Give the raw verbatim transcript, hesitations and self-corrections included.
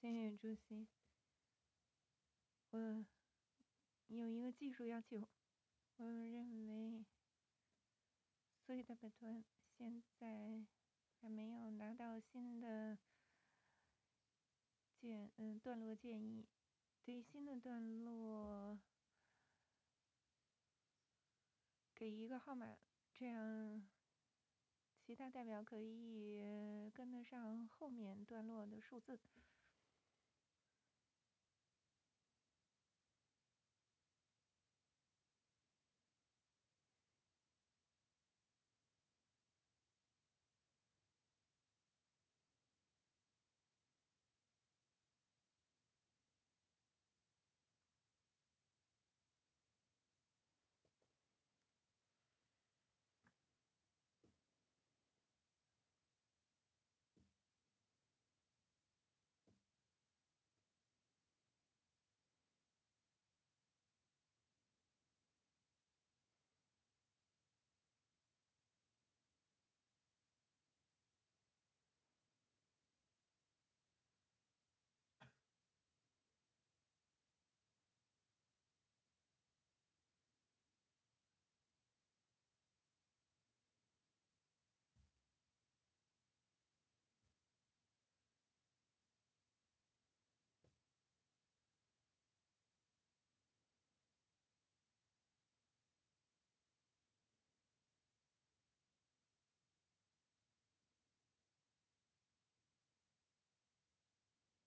田野主席，我有一个技术要求，我认为所有的百团现在还没有拿到新的建嗯段落建议，对于新的段落给一个号码，这样其他代表可以跟得上后面段落的数字。